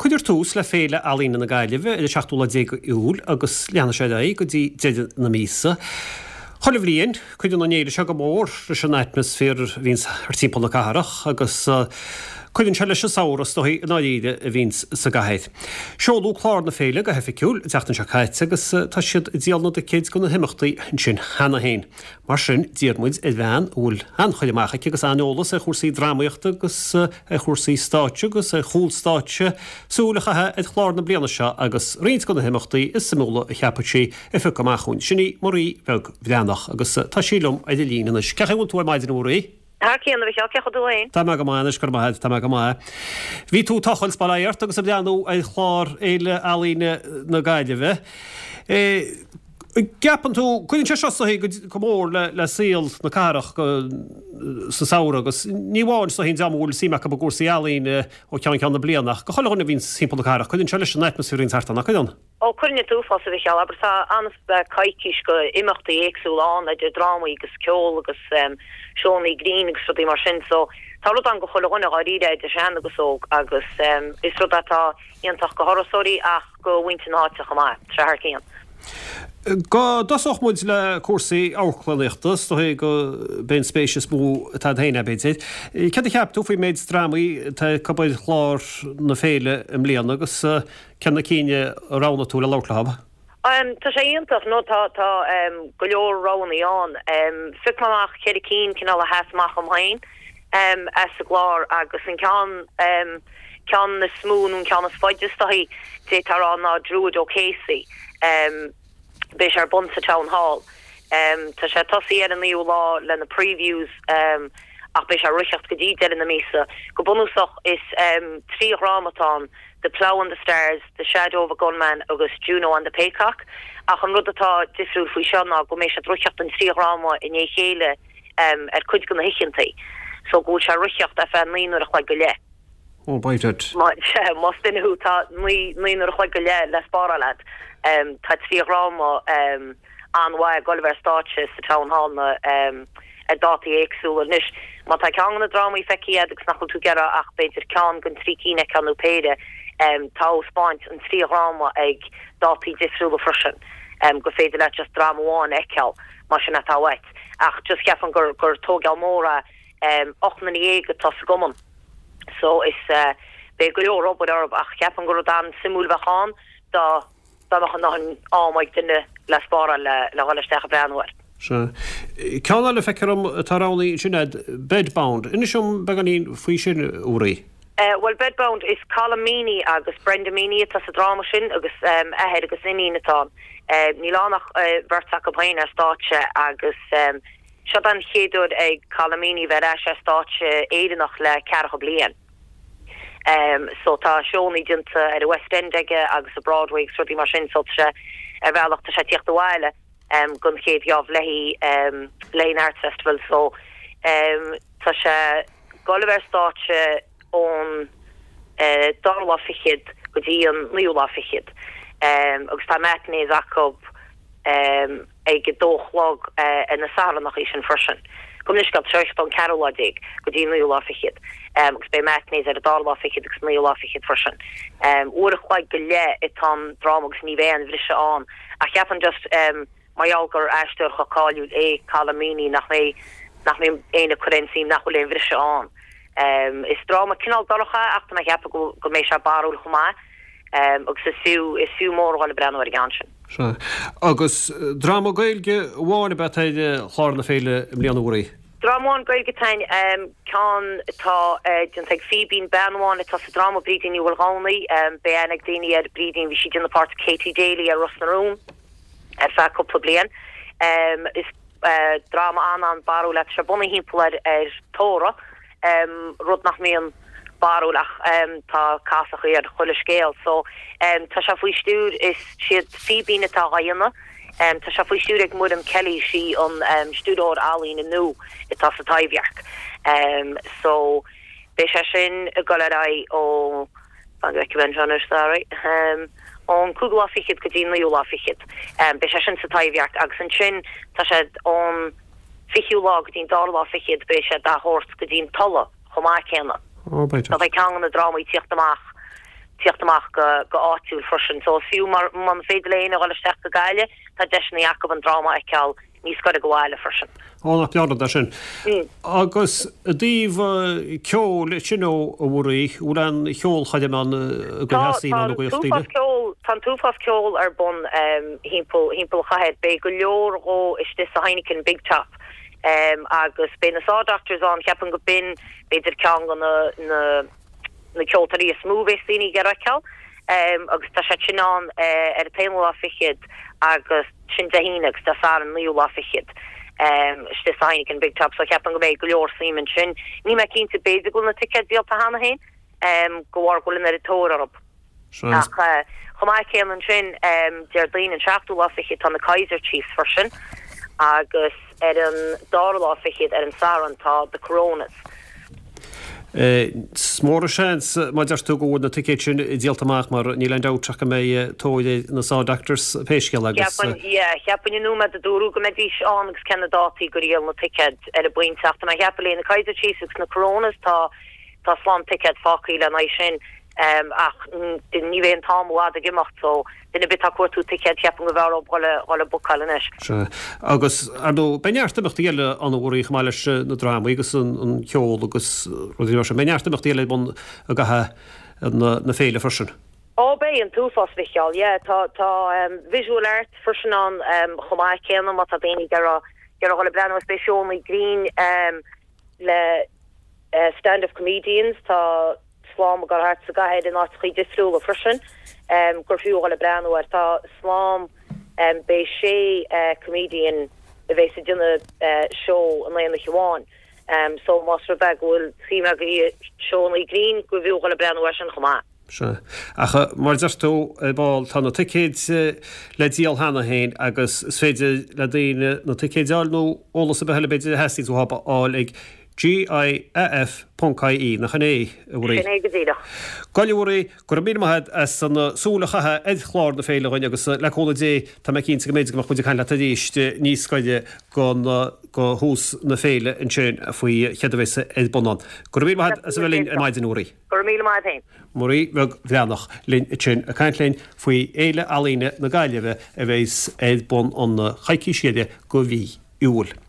Cuidir tús le féile alína na gaiileh idir 7 úl agus leanana sé go dtí de na mísa. Chola bhríon chuidir na néile se go mór leis an atmosfér víns ar timppla na carach agus chuidann se leis saoras do náide a víns sa gahéid. Seolú chlár na féile go heficúil deachtain se caiite agus tá siad díalna de céid go na himachtaí sin hena héin. Mar sin díarmuid i bhean úl an chuileach agus anolalas a chósaí drámaíochta agus a chósaí státe agus a chúl státe súlachathe ag chlár na bliana se agus réad go na himachtaí is samúla a cheapatí i fi goachún sinní morí beg bheannach agus tá sílumm a lína cechehil tú maidin úraí. Cíanana bhí ceach go dúin. Tá go máis gur maithe tá go má. Bhí tú tochail spáirt agus deanú é chlár éile alíne na gaiileh. Gapan tú chuinn te seí go mór le síal na carach sa saora agus níháin sa hín deamúil síach go gúsaí alíne ó cean na blianach go choilena vín simp na carach chuinn se leis an atmosférin tartana chuún. Ó chunne túfá sa bhí cheall, aber tá anas caiiciis go imachta éagsúláán a de drámaí agus ceol agus Seánaí Green agus rudí mar sin, so tá rud an go choilena a ríide de sean agus óg agus is rud atá íontach go horasóí ach go bhainte náte chumá trethar cían. Go dasach muid le cuasaí áchlanachtas do go ben spéisius mú tá héine béid. Ce cheap tú faoi méid strámaí tá cabbaid chlár na féile im léana agus cena cíine rána tú le láclahab? Tá sé íontach nó tá go leor ránaí an. Fiicmach chéad cín cinál a heasmach am hain as a glár agus an cean na smún cean na sfoides tahí dé tar an ná drúid ó Casey. Béis ar bunsa Town Hall. Tá sé tosaí ar an níú lá le na previews ach béis ar ruichecht go dtí de na mísa. Go bunúsach is 3 rámatán, The Plough and the Stars, The Shadow of a Gunman agus Juno and the Peacock. Ach an rud atá difriúil faoi seanna go mééis ruichecht an 3 ráma in é chéile ar chuid go na hiicinntaí. So gúil se ruichecht a fan líonúir a chuid go le. Ó baited. Mas duine tá líonúir a chuid go le le spára leat. Tá 3 ráma anhha Gulliver Státe sa Town Hall na a dátaí éagsúla níos. Má tá ceanna drámaí feici agus nachil tú gera ach beidir cean gon 3 cíine ceanú péide tá spáint an 3 ráma ag dátaí difriúla frisin go féidir le just drámaháin eiceall mar sin atá weit. Ach just ceafan gur tógeal móra 8 go tá goman. So is be go leor robot arb ach ceafan gur dan simúl bheáin dá machchan nach ámaid duine le spára le gáilisteach a breanhhair. Ceanna le feicearm táránaí sinad Bedbound. Inisisiom beganín faoi sin úraí? Well, Bedbound is Calamini agus Brenda Meany tá sa dráma sin agus ahead agus iníonatá. Ní lánach bhirrteach go bhain ar státe agus seo an chéadúd ag Calamini bheit eis ar státe éidirnach le cearcha bliain. So tá Seánaí dinta ar a West End aige agus a Broadway rudí mar sin so se ar bhealachta sé tíocht bhile gon chéad geamh lehí Lane Arts Festival so tá se Gulliver Státe ón dála fichiid go dtí an níúla fichiid agus tá metnéis Jacob ag dóchlog in na Sarannach is an frisin. Gom nis gal trecht an Caroladig go dtí níúla fichiid. Agus bei metnéis ar a dála fichiid agus níúla fichiid frisin. Uairich chuig go le itán drámagus ní bhéan bhrise an. A cheapan just maialgur eisteir chaáú Calamini nach mé éine currency nach le bhrise an. Is drama cinál dolacha ach na heappa go mééis se barúil chumá agus is fiú mór bháil breanhar gan sin. Agus drama gailge bháinna betáide chlár na féile bliana úraí. Dramáin gailge tain cean tá ag Phoebe Benháin tá sa drama bríding í bhfuil gánaí beannig daoine ar bríding bhí si din na part Katie Daly ar Rusnarún ar fe cúpla blian. Is drama an barú le se buna hímpla ar tóra rud nach míon barúlach tá casach ar chuile scéal. So tá se faoi stúr is siad Phoebe natá gaanna. Tá se faoi stúr ag mudam Kelly si an stúdóir alín in nu itá sa taimhhearc. So bé se sin a golará ó an cúgla fichiid go dtí níúla fichiid. Bé se sin sa taimhhearc agus an sin tá se an fichiúlá go dtín dála fichiid bé se dá hort go dtín tolla chumá céna. Tá bheith cean na drámaí tíocht amach tiochtach go áitiúil frisin, so fiú mar féidirléine gáil isteach go gaile tá deisna Jacob an drama ag ceall níos go gohile frisin. Ána peada sin. Agus díomh ceol sin ó bhraí ú an cheol chaideán go heí an gotíide. Tá túfas ceol ar bun hímpel chahead be go leor ó iste a Heineken Big Top. Agus be na doctors an ceapan go bin beidir cean gan na ceoltarí a smúvéis líní gar ceall agus tá sé sin an ar a téim lá fichiid agus sin dehínagus tá sa an líú lá fichiid iste Heineken Big Top so ceapan go méid go leor síman sin ní me cinnta beidir go na ticket díalta hana hain gohar golin ar a tóra op. Chomá céim an sin dear lín an seachtú lá fichiid tá na Kaiser Chiefs frisin agus an dála fichiid an saran tá the Coronas. Smór seans má deartú go na ticket sin díaltamach mar ní lein dáteach mé tóide na doctors péisceal agus. Cheapan inú me a dúrú go medí agus Canadaí go íal na ticket ar a buinteachta na cheapalí na Kaiser Chiefs na Coronas tá slán ticket fácaí le na sin ach ní bhéon támhád a gimacht so duna bit a cuatú ticket cheapan go bhar gáile bucálanis. Agus benearttamachta eile an bhí chaáiles na drama agus an ceol agus ruí se benearttamachta eile bun a gathe na féile frisin. Bé an túfás vicheall, tá visual art frisin an chomá céanam mat a déine gar gáile brenn spéisiúlí green le stand-up comedians tá slám gur hart sa gahead in áí disrú a frisin gur fiú gáile breanúir tá slám bé sé comedian a bhééis a duna show an leon na Chiháin so mas be gohfuil sí a show green go bhiú gáile breanúir sin chomá. Acha mar deirtó báil tá na ticéid le díal hena hain agus féidir le daine na ticéideáil nó ólas a be heile beidir heí tú hapa áil ag GIF.caí na chané bhí. Gáilúí gur mí maithe as san súlachathe edchlár na féileáin agus leóla dé tá me cinn go méid go chuide chaile díiste níos scoide go hús na féile an sin a faoi cheadhhéise edbunán. Gur mí as a bhelín a maidin úí. Gur mí maithain. Morí bheag bheannach linn sin a caiintléin faoi éile alíine na gaiileheh a bhééis edbun an chaicí siide go bhí úil.